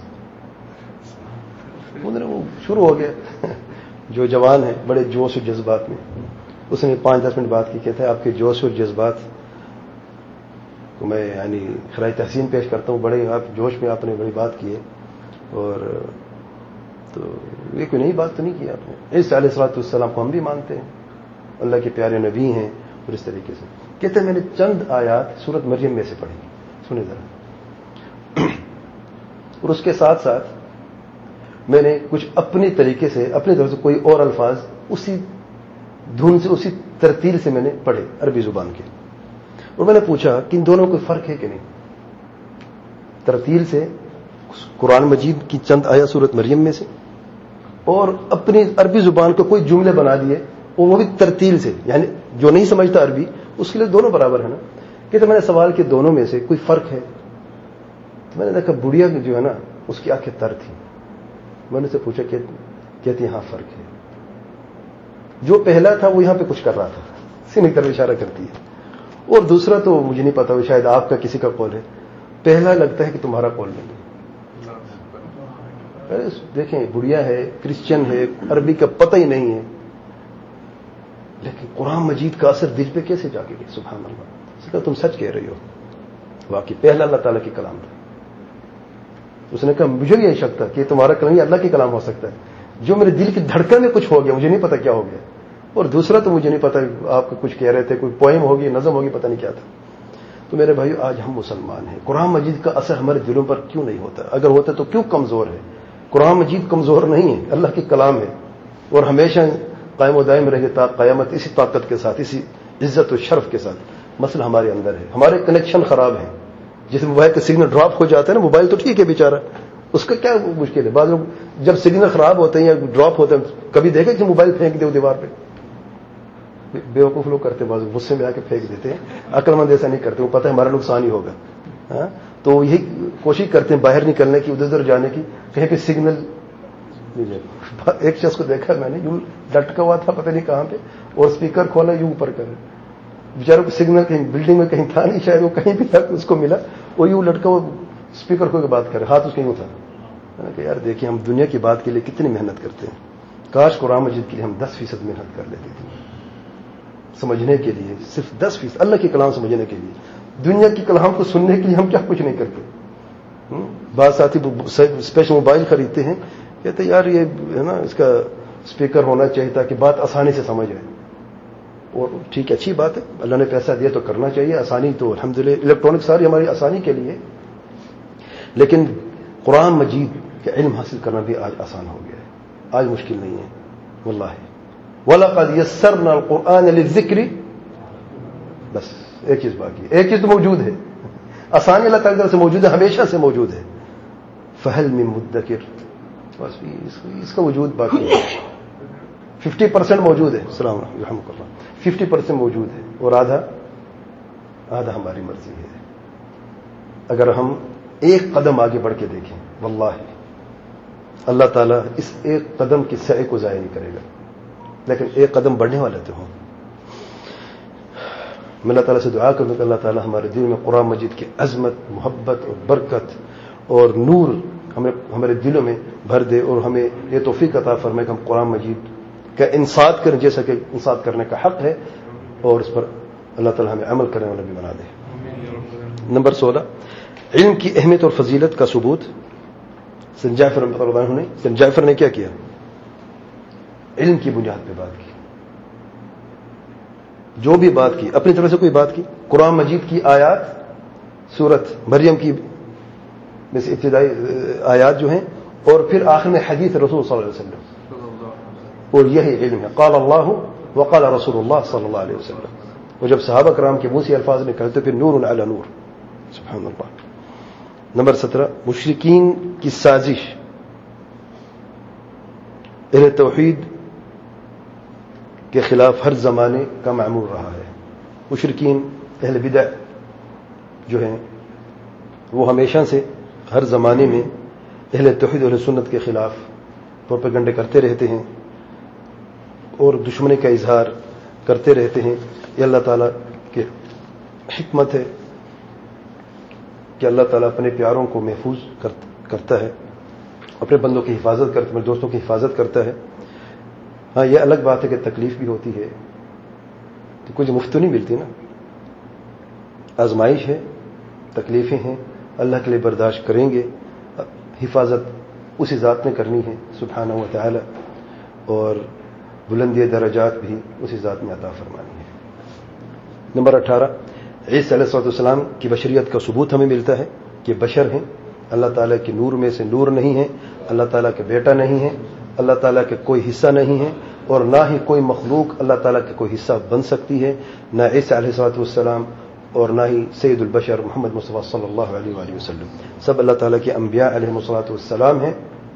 وہ شروع ہو گیا. جو جوان ہے بڑے جوش اور جذبات میں، اس نے پانچ دس منٹ بات کی، کہتا ہے آپ کے جوش اور جذبات کو میں یعنی خراج تحسین پیش کرتا ہوں، بڑے آپ جوش میں آپ نے بڑی بات کی ہے، اور تو یہ کوئی نئی بات تو نہیں کی آپ نے. عیسیٰ علیہ الصلوۃ والسلام کو ہم بھی مانتے ہیں، اللہ کے پیارے نبی ہیں، اور اس طریقے سے کہتے ہیں میں نے چند آیات سورت مریم میں سے پڑھی، سنیں ذرا. اور اس کے ساتھ ساتھ میں نے کچھ اپنے طریقے سے، اپنی طرف سے کوئی اور الفاظ اسی دھن سے، اسی ترتیل سے میں نے پڑھے عربی زبان کے. اور میں نے پوچھا کہ ان دونوں کوئی فرق ہے کہ نہیں. ترتیل سے قرآن مجید کی چند آیات سورت مریم میں سے، اور اپنی عربی زبان کو کوئی جملے بنا دیے، اور وہ بھی ترتیل سے، یعنی جو نہیں سمجھتا عربی اس کے لیے دونوں برابر ہے نا. کہتے میں نے سوال کہ دونوں میں سے کوئی فرق ہے. تو میں نے دیکھا بڑھیا جو ہے نا اس کی آنکھیں تر تھیں. میں نے سے پوچھا کہ کہتی ہاں فرق ہے. جو پہلا تھا وہ یہاں پہ کچھ کر رہا تھا، سینے کی طرف اشارہ کرتی ہے، اور دوسرا تو مجھے نہیں پتا، شاید آپ کا کسی کا قول ہے. پہلا لگتا ہے کہ تمہارا قول نہیں ہے. دیکھیں بڑھیا ہے، کرسچن ہے، عربی کا پتہ ہی نہیں ہے، لیکن قرآن مجید کا اثر دل پہ کیسے جا کے گیا. سبحان اللہ. اس کا تم سچ کہہ رہی ہو، واقعی پہلا اللہ تعالیٰ کی کلام تھا. اس نے کہا مجھے بھی یہ شک تھا کہ تمہارا کلام یہ اللہ کے کلام ہو سکتا ہے، جو میرے دل کی دھڑکن میں کچھ ہو گیا، مجھے نہیں پتا کیا ہو گیا. اور دوسرا تو مجھے نہیں پتا، آپ کو کچھ کہہ رہے تھے، کوئی پوئم ہوگی، نظم ہوگی، پتہ نہیں کیا تھا. تو میرے بھائیو آج ہم مسلمان ہیں، قرآن مجید کا اثر ہمارے دلوں پر کیوں نہیں ہوتا؟ اگر ہوتا تو کیوں کمزور ہے؟ قرآن مجید کمزور نہیں ہے، اللہ کی کلام ہے، اور ہمیشہ قائم و دائم رہے تا قیامت اسی طاقت کے ساتھ، اسی عزت و شرف کے ساتھ. مسئلہ ہمارے اندر ہے، ہمارے کنیکشن خراب ہیں. جیسے موبائل کا سگنل ڈراپ ہو جاتا ہے نا، موبائل تو ٹھیک ہے بیچارہ، اس کا کیا مشکل ہے. بعض لوگ جب سگنل خراب ہوتے ہیں یا ڈراپ ہوتے ہیں، کبھی دیکھے کہ موبائل پھینک دے دیوار پہ؟ بیوقوف لوگ کرتے، بعض غصے میں آ کے پھینک دیتے ہیں. عقل مند ایسا نہیں کرتے، وہ پتہ ہے ہمارا نقصان ہی ہوگا. ہاں تو یہی کوشش کرتے ہیں باہر نکلنے کی، ادھر ادھر جانے کی، کہیں پہ سگنل. ایک شخص کو دیکھا میں نے، یوں لٹکا ہوا تھا پتہ نہیں کہاں پہ، اور اسپیکر کھولا یوں اوپر کرے. بیچاروں کو سگنل کہیں بلڈنگ میں کہیں تھا نہیں، شاید وہ کہیں بھی تک اس کو ملا، وہ یوں لٹکا ہوا اسپیکر کھول کے بات کرے، ہاتھ اس کے یوں تھا. میں نے کہا یار دیکھیں ہم دنیا کی بات کے لیے کتنی محنت کرتے ہیں، کاش قرآن مجید کے لیے ہم دس فیصد محنت کر لیتے تھے سمجھنے کے لیے، صرف دس فیصد اللہ کے کلام سمجھنے کے لیے. دنیا کے کلام کو سننے کے لیے ہم کیا کچھ نہیں کرتے. بعض ساتھی اسپیشل موبائل خریدتے ہیں، کہتے یار یہ ہے نا اس کا اسپیکر ہونا چاہیے تاکہ بات آسانی سے سمجھ آئے. اور ٹھیک ہے، اچھی بات ہے، اللہ نے پیسہ دیا تو کرنا چاہیے. آسانی تو الحمدللہ الیکٹرانک ساری ہماری آسانی کے لیے، لیکن قرآن مجید کا علم حاصل کرنا بھی آج آسان ہو گیا ہے، آج مشکل نہیں ہے واللہ. وَلَقَدْ يَسَّرْنَا الْقُرْآنَ لِلذِّكْرِ. بس ایک چیز باقی ہے، ایک چیز تو موجود ہے، آسانی اللہ تعالی سے موجود ہے، ہمیشہ سے موجود ہے. فَهَلْ مِن مُدَّكِرٍ. بس اس کا وجود باقی ہے، ففٹی پرسینٹ موجود ہے. السلام علیکم رحمۃ اللہ. ففٹی پرسینٹ موجود ہے. اور آدھا آدھا ہماری مرضی ہے. اگر ہم ایک قدم آگے بڑھ کے دیکھیں واللہ اللہ تعالیٰ اس ایک قدم کی سعی کو ضائع نہیں کرے گا. لیکن ایک قدم بڑھنے والے تو ہوں. میں اللہ تعالیٰ سے دعا کروں کہ اللہ تعالیٰ ہمارے دل میں قرآن مجید کی عظمت، محبت اور برکت اور نور ہمیں ہمارے دلوں میں بھر دے، اور ہمیں یہ توفیق عطا فرمائے کہ ہم قرآن مجید کا انصات کریں جیسا کہ انصات کرنے کا حق ہے، اور اس پر اللہ تعالیٰ ہمیں عمل کرنے والا بھی بنا دے. نمبر سولہ، علم کی اہمیت اور فضیلت کا ثبوت. سن جعفر رضی اللہ عنہ نے سن جعفر نے کیا کیا؟ علم کی بنیاد پہ بات کی. جو بھی بات کی اپنی طرف سے کوئی بات کی، قرآن مجید کی آیات، سورت مریم کی میں سے ابتدائی آیات جو ہیں، اور پھر آخر میں حدیث رسول صلی اللہ علیہ وسلم، اور یہی علم ہے. قال اللہ وقال رسول اللہ صلی اللہ علیہ وسلم. اور جب صحابہ کرام کے منہ سے الفاظ نکلے تو پھر نور علی نور. سبحان اللہ. نمبر سترہ، مشرکین کی سازش اہل توحید کے خلاف ہر زمانے کا معمول رہا ہے. مشرکین اہل بدع جو ہیں وہ ہمیشہ سے ہر زمانے میں اہل توحید اہل سنت کے خلاف پروپیگنڈے کرتے رہتے ہیں اور دشمنی کا اظہار کرتے رہتے ہیں. یہ اللہ تعالیٰ کی حکمت ہے کہ اللہ تعالیٰ اپنے پیاروں کو محفوظ کرتا ہے، اپنے بندوں کی حفاظت کرتا ہے، اپنے دوستوں کی حفاظت کرتا ہے. ہاں یہ الگ بات ہے کہ تکلیف بھی ہوتی ہے، تو کچھ مفت نہیں ملتی نا. آزمائش ہے، تکلیفیں ہیں، اللہ کے لیے برداشت کریں گے. حفاظت اسی ذات نے کرنی ہے سبحانہ و تعالی، اور بلندی درجات بھی اسی ذات نے عطا فرمانی ہے. نمبر اٹھارہ، عیسیٰ علیہ السلام کی بشریت کا ثبوت ہمیں ملتا ہے کہ بشر ہیں، اللہ تعالیٰ کے نور میں سے نور نہیں ہے، اللہ تعالیٰ کے بیٹا نہیں ہے، اللہ تعالیٰ کے کوئی حصہ نہیں ہے، اور نہ ہی کوئی مخلوق اللہ تعالیٰ کے کوئی حصہ بن سکتی ہے، نہ عیسیٰ علیہ السلام اور نہ ہی سید البشر محمد مصطفیٰ صلی اللہ علیہ وآلہ وسلم. سب اللہ تعالیٰ کے انبیاء علیہ السلام ہیں،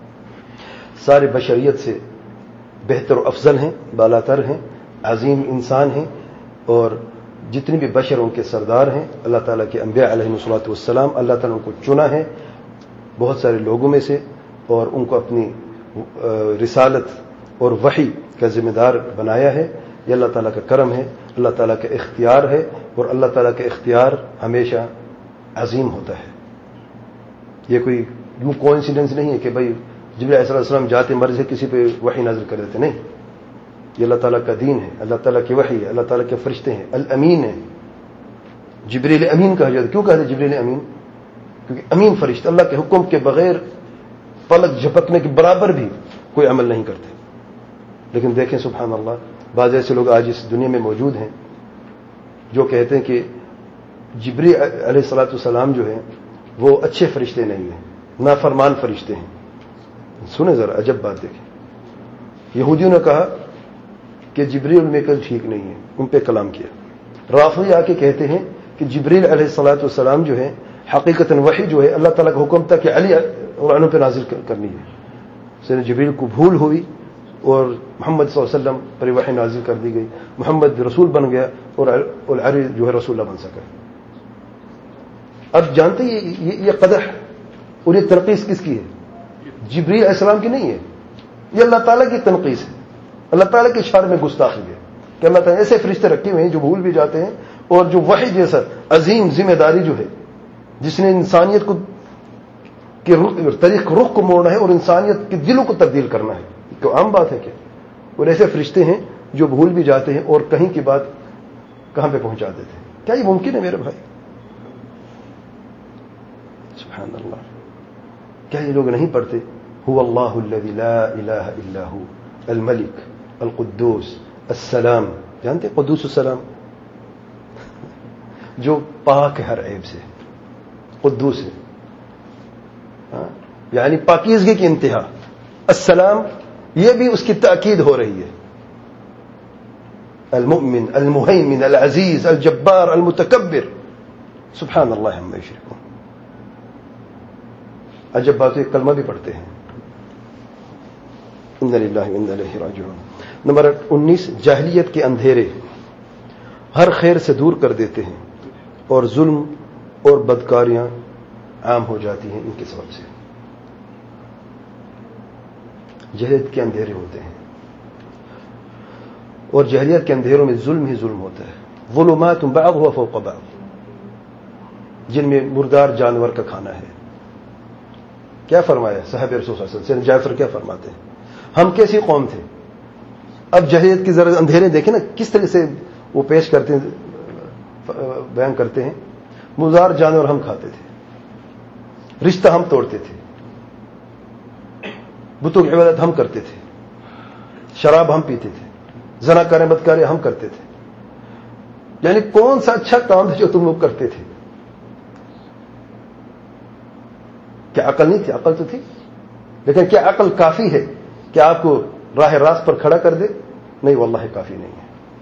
سارے بشریت سے بہتر و افضل ہیں، بالاتر ہیں، عظیم انسان ہیں، اور جتنے بھی بشر ان کے سردار ہیں اللہ تعالیٰ کے انبیاء علیہ السلام. اللہ تعالیٰ ان کو چنا ہے بہت سارے لوگوں میں سے، اور ان کو اپنی رسالت اور وحی کا ذمہ دار بنایا ہے. یہ اللہ تعالیٰ کا کرم ہے، اللہ تعالیٰ کا اختیار ہے، اور اللہ تعالیٰ کا اختیار ہمیشہ عظیم ہوتا ہے. یہ کوئی یوں کوئنسیڈنس نہیں ہے کہ بھائی جبریل علیہ السلام جاتے مرضی کسی پہ وحی نازل کر دیتے، نہیں. یہ اللہ تعالیٰ کا دین ہے، اللہ تعالیٰ کی وحی ہے، اللہ تعالیٰ کے فرشتے ہیں. الامین ہے، جبریل امین کہا جاتا ہے. کیوں کہا جاتا ہے جبریل امین؟ کیونکہ امین فرشتے اللہ کے حکم کے بغیر پلک جھپکنے کے برابر بھی کوئی عمل نہیں کرتے. لیکن دیکھیں سبحان اللہ، بعض ایسے لوگ آج اس دنیا میں موجود ہیں جو کہتے ہیں کہ جبریل علیہ الصلوۃ والسلام جو ہیں وہ اچھے فرشتے نہیں ہیں، نافرمان فرشتے ہیں. سنیں ذرا عجب بات دیکھیں. یہودیوں نے کہا کہ جبریل میکل ٹھیک نہیں ہے، ان پہ کلام کیا. رافضی آ کے کہتے ہیں کہ جبریل علیہ الصلوۃ والسلام جو ہے حقیقتاً وحی جو ہے اللہ تعالیٰ کا حکم تھا کہ علی اور عنہ پہ نازل کرنی ہے. سیدنا جبریل کو بھول ہوئی اور محمد صلی اللہ علیہ وسلم پر وحی نازل کر دی گئی، محمد رسول بن گیا اور علی جو ہے رسول اللہ بن سکا. اب جانتے ہیں یہ قدح اور یہ تنقیص کس کی ہے؟ جبریل علیہ السلام کی نہیں ہے، یہ اللہ تعالیٰ کی تنقیص ہے، اللہ تعالیٰ کے اشارے میں گستاخی ہے کہ اللہ تعالیٰ ایسے فرشتے رکھے ہوئے ہیں جو بھول بھی جاتے ہیں، اور جو وحی جیسا عظیم ذمہ داری جو ہے جس نے انسانیت کو کے طریق رخ کو موڑنا ہے اور انسانیت کے دلوں کو تبدیل کرنا ہے، تو عام بات ہے کیا؟ اور ایسے فرشتے ہیں جو بھول بھی جاتے ہیں اور کہیں کی بات کہاں پہ پہنچا دیتے ہیں. کیا یہ ممکن ہے میرے بھائی؟ سبحان اللہ. کیا یہ لوگ نہیں پڑھتے هو اللہ الذی لا الہ الا هو الملک القدوس السلام؟ جانتے قدوس السلام جو پاک ہے ہر عیب سے، قدوس ہے یعنی پاکیزگی کی انتہا. السلام یہ بھی اس کی تاکید ہو رہی ہے. المؤمن المہیمن العزیز الجبار المتکبر سبحان اللہ عما یشرکون. عجب بات ہے، کلمہ بھی پڑھتے ہیں. انا للہ وانا الیہ راجعون. نمبر انیس، جاہلیت کے اندھیرے. ہر خیر سے دور کر دیتے ہیں اور ظلم اور بدکاریاں عام ہو جاتی ہیں ان کے سبب سے. جہلیت کے اندھیرے ہوتے ہیں اور جہلیت کے اندھیروں میں ظلم ہی ظلم ہوتا ہے. ظلمات بعضها فوق بعض، جن میں مردار جانور کا کھانا ہے. کیا فرمایا صحابہ رسول صلی اللہ علیہ وسلم؟ جعفر کیا فرماتے ہیں؟ ہم کیسی قوم تھے؟ اب جہلیت کی ذرا اندھیرے دیکھیں نا کس طرح سے وہ پیش کرتے ہیں، بیان کرتے ہیں. مردار جانور ہم کھاتے تھے، رشتہ ہم توڑتے تھے، بتوں کی عبادت ہم کرتے تھے، شراب ہم پیتے تھے، زنا کریں بدکاری ہم کرتے تھے. یعنی کون سا اچھا کام ہے جو تم لوگ کرتے تھے؟ کیا عقل نہیں تھی؟ عقل تو تھی، لیکن کیا عقل کافی ہے کہ آپ کو راہ راست پر کھڑا کر دے؟ نہیں، واللہ کافی نہیں ہے.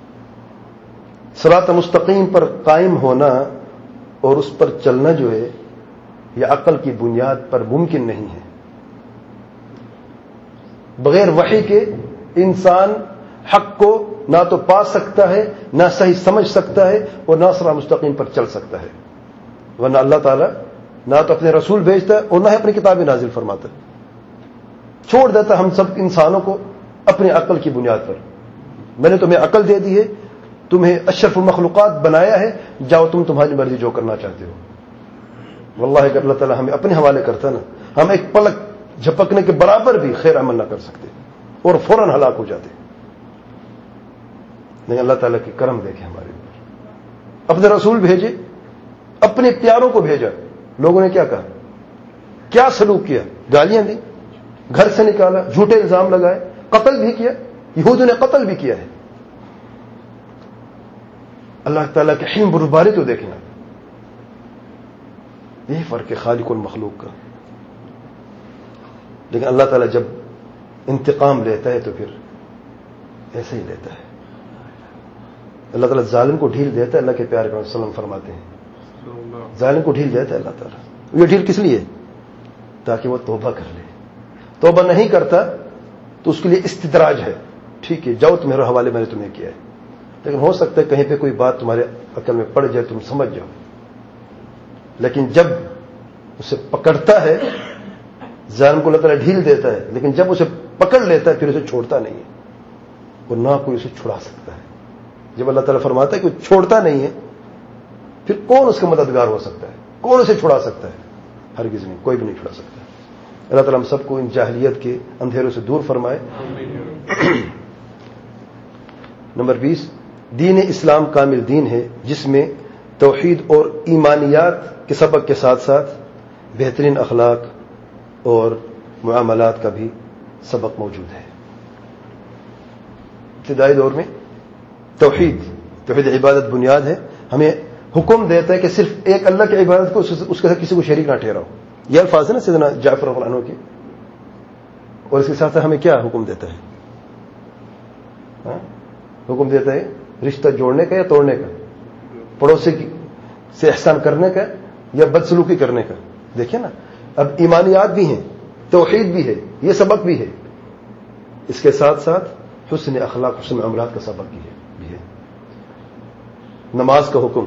صراط مستقیم پر قائم ہونا اور اس پر چلنا جو ہے یہ عقل کی بنیاد پر ممکن نہیں ہے. بغیر وحی کے انسان حق کو نہ تو پا سکتا ہے، نہ صحیح سمجھ سکتا ہے، اور نہ صراط مستقیم پر چل سکتا ہے. ورنہ اللہ تعالیٰ نہ تو اپنے رسول بھیجتا ہے اور نہ ہی اپنی کتابیں نازل فرماتا ہے. چھوڑ دیتا ہم سب انسانوں کو اپنی عقل کی بنیاد پر. میں نے تمہیں عقل دے دی ہے، تمہیں اشرف المخلوقات بنایا ہے، جاؤ تم تمہاری مرضی جو کرنا چاہتے ہو. واللہ اگر اللہ تعالیٰ ہمیں اپنے حوالے کرتا نا، ہم ایک پلک جھپکنے کے برابر بھی خیر عمل نہ کر سکتے اور فوراً ہلاک ہو جاتے. نہیں، اللہ تعالیٰ کی کرم دیکھے ہمارے اوپر. اپنے رسول بھیجے، اپنے پیاروں کو بھیجا، لوگوں نے کیا کہا؟ کیا سلوک کیا؟ گالیاں دی، گھر سے نکالا، جھوٹے الزام لگائے، قتل بھی کیا. یہودوں نے قتل بھی کیا ہے. اللہ تعالیٰ کے حلم بردباری تو دیکھنا. یہی فرق ہے خالق اور مخلوق کا. لیکن اللہ تعالیٰ جب انتقام لیتا ہے تو پھر ایسے ہی لیتا ہے. اللہ تعالیٰ ظالم کو ڈھیل دیتا ہے. اللہ کے پیارے پیغمبر صلی اللہ علیہ وسلم فرماتے ہیں ظالم کو ڈھیل دیتا ہے اللہ تعالیٰ. یہ ڈھیل کس لیے؟ تاکہ وہ توبہ کر لے. توبہ نہیں کرتا تو اس کے لیے استدراج ہے. ٹھیک ہے، جاؤ تمہارے حوالے میں نے تمہیں کیا ہے، لیکن ہو سکتا ہے کہیں پہ کوئی بات تمہارے عقل میں پڑ جائے، تم سمجھ جاؤ. لیکن جب اسے پکڑتا ہے ظالم کو اللہ تعالیٰ ڈھیل دیتا ہے، لیکن جب اسے پکڑ لیتا ہے پھر اسے چھوڑتا نہیں ہے، اور نہ کوئی اسے چھڑا سکتا ہے. جب اللہ تعالیٰ فرماتا ہے کہ وہ چھوڑتا نہیں ہے، پھر کون اس کا مددگار ہو سکتا ہے؟ کون اسے چھڑا سکتا ہے؟ ہرگز نہیں، کوئی بھی نہیں چھڑا سکتا. اللہ تعالیٰ ہم سب کو ان جاہلیت کے اندھیروں سے دور فرمائے. نمبر بیس، دین اسلام کامل دین ہے جس میں توحید اور ایمانیات کے سبق کے ساتھ ساتھ بہترین اخلاق اور معاملات کا بھی سبق موجود ہے. ابتدائی دور میں توحید توحید عبادت بنیاد ہے. ہمیں حکم دیتا ہے کہ صرف ایک اللہ کی عبادت کو اس کے ساتھ کسی کو شریک نہ ٹھہراؤ. یہ الفاظ ہے نا سیدنا جعفر رضی اللہ عنہ کے. اور اس کے ساتھ ہمیں کیا حکم دیتا ہے؟ ہاں؟ حکم دیتا ہے رشتہ جوڑنے کا یا توڑنے کا، پڑوسی سے احسان کرنے کا یا بدسلوکی کرنے کا. دیکھیں نا، اب ایمانیات بھی ہیں، توحید بھی ہے، یہ سبق بھی ہے. اس کے ساتھ ساتھ حسن اخلاق، حسن معاملات کا سبق بھی ہے بھی ہے. نماز کا حکم.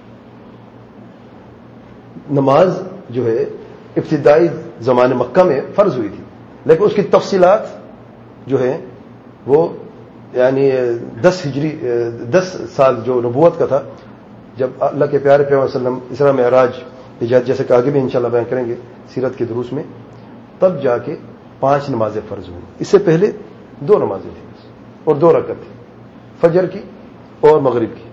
نماز جو ہے ابتدائی زمانے مکہ میں فرض ہوئی تھی، لیکن اس کی تفصیلات جو ہے وہ یعنی دس ہجری دس سال جو نبوت کا تھا، جب اللہ کے پیارے پیغمبر صلی اللہ علیہ وسلم اسراء معراج ایجاد، جیسے کہ آگے بھی انشاءاللہ بیان کریں گے سیرت کے دروس میں، تب جا کے پانچ نمازیں فرض ہوئی. اس سے پہلے دو نمازیں تھیں اور دو رکعت تھی، فجر کی اور مغرب کی.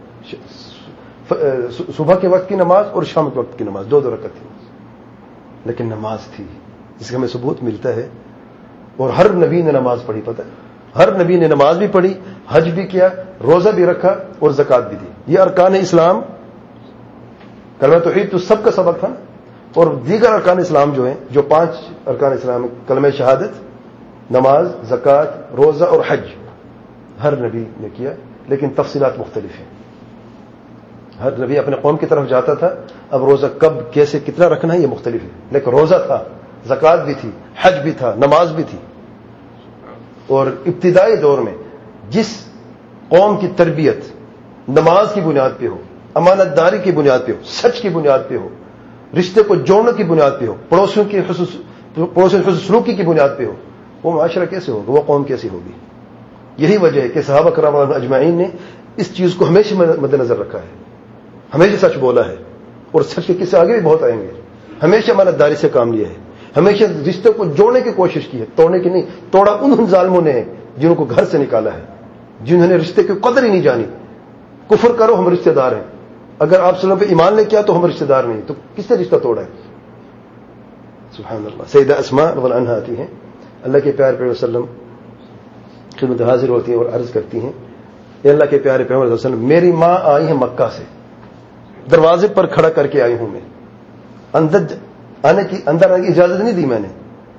صبح کے وقت کی نماز اور شام کے وقت کی نماز، دو دو رکعت تھی. لیکن نماز تھی جس کا ہمیں ثبوت ملتا ہے. اور ہر نبی نے نماز پڑھی. پتہ ہے ہر نبی نے نماز بھی پڑھی، حج بھی کیا، روزہ بھی رکھا اور زکات بھی دی. یہ ارکان اسلام. کلمہ توحید تو سب کا سبق تھا. اور دیگر ارکان اسلام جو ہیں، جو پانچ ارکان اسلام، کلمہ شہادت، نماز، زکات، روزہ اور حج، ہر نبی نے کیا، لیکن تفصیلات مختلف ہیں. ہر نبی اپنے قوم کی طرف جاتا تھا، اب روزہ کب، کیسے، کتنا رکھنا ہے یہ مختلف ہے، لیکن روزہ تھا، زکات بھی تھی، حج بھی تھا، نماز بھی تھی. اور ابتدائی دور میں جس قوم کی تربیت نماز کی بنیاد پہ ہو، امانت داری کی بنیاد پہ ہو، سچ کی بنیاد پہ ہو، رشتے کو جوڑنے کی بنیاد پہ ہو، پڑوسیوں کی پڑوسیوں حسن سلوکی کی بنیاد پہ ہو، وہ معاشرہ کیسے ہوگا، وہ قوم کیسی ہوگی؟ یہی وجہ ہے کہ صحابہ کرام اجمعین نے اس چیز کو ہمیشہ مد نظر رکھا ہے، ہمیشہ سچ بولا ہے، اور سچ کے قصے آگے بھی بہت آئیں گے. ہمیشہ امانت داری سے کام لیا ہے، ہمیشہ رشتے کو جوڑنے کی کوشش کی ہے، توڑنے کی نہیں. توڑا ان ظالموں نے جنہوں کو گھر سے نکالا ہے، جنہوں نے رشتے کی قدر ہی نہیں جانی. کفر کرو ہم رشتہ دار ہیں، اگر آپ صلی اللہ علیہ وسلم پہ ایمان لے کیا تو ہم رشتہ دار نہیں، تو کس نے رشتہ توڑا ہے؟ سبحان اللہ. سیدہ اسماء رضی اللہ عنہا آتی ہیں، اللہ کے پیارے پیغمبر صلی اللہ علیہ وسلم خدمت حاضر ہوتی ہیں اور عرض کرتی ہیں، اے اللہ کے پیارے پیغمبر صلی اللہ علیہ وسلم، میری ماں آئی ہے مکہ سے، دروازے پر کھڑا کر کے آئی ہوں میں، اندر آنے کی اندر آنے کی اجازت نہیں دی میں نے.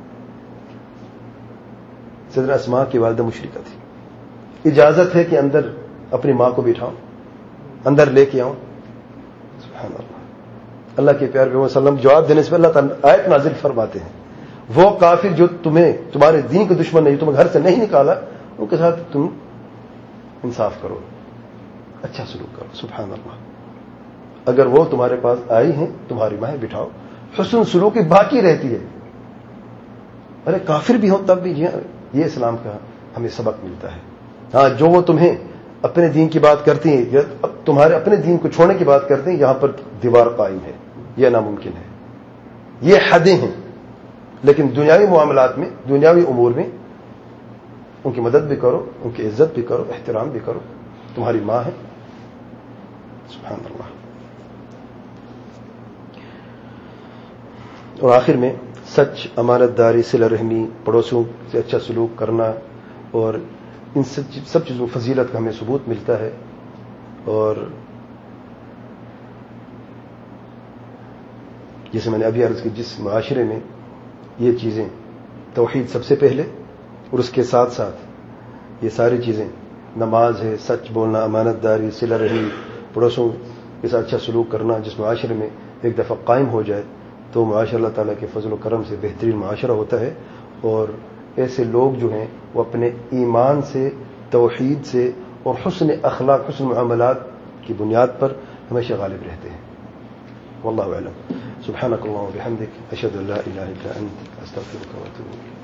سیدنا اسماء کی والدہ مشرکہ تھی، اجازت ہے کہ اندر اپنی ماں کو بٹھاؤں، اندر لے کے آؤں. سبحان اللہ. اللہ کے پیارے پیغمبر صلی اللہ علیہ وسلم جواب دینے سے پہلے اللہ تعالیٰ آیت نازل فرماتے ہیں، وہ کافر جو تمہیں تمہارے دین کے دشمن نہیں، تمہیں گھر سے نہیں نکالا، ان کے ساتھ تم انصاف کرو، اچھا سلوک کرو. سبحان اللہ. اگر وہ تمہارے پاس آئی ہیں، تمہاری ماں بٹھاؤ، حسن سلوکی باقی رہتی ہے. ارے کافر بھی ہو تب بھی یہ اسلام کا ہمیں سبق ملتا ہے. ہاں جو وہ تمہیں اپنے دین کی بات کرتی ہیں یا تمہارے اپنے دین کو چھوڑنے کی بات کرتے ہیں، یہاں پر دیوار قائم ہے، یہ ناممکن ہے، یہ حدیں ہیں. لیکن دنیاوی معاملات میں، دنیاوی امور میں ان کی مدد بھی کرو، ان کی عزت بھی کرو، احترام بھی کرو، تمہاری ماں ہے. سبحان اللہ. اور آخر میں سچ، امانت داری، صلہ رحمی، پڑوسیوں سے اچھا سلوک کرنا، اور ان سب چیزوں فضیلت کا ہمیں ثبوت ملتا ہے. اور جیسے میں نے ابھی عرض کی، جس معاشرے میں یہ چیزیں، توحید سب سے پہلے اور اس کے ساتھ ساتھ یہ ساری چیزیں، نماز ہے، سچ بولنا، امانت داری، صلہ رحمی، پڑوسوں کے ساتھ اچھا سلوک کرنا، جس معاشرے میں ایک دفعہ قائم ہو جائے تو معاشرہ اللہ تعالیٰ کے فضل و کرم سے بہترین معاشرہ ہوتا ہے. اور ایسے لوگ جو ہیں وہ اپنے ایمان سے، توحید سے اور حسن اخلاق، حسن معاملات کی بنیاد پر ہمیشہ غالب رہتے ہیں. واللہ اعلم. سبحانک اللہم و بحمدک، اشہد ان لا الہ الا انت، استغفرک و اتوب الیک.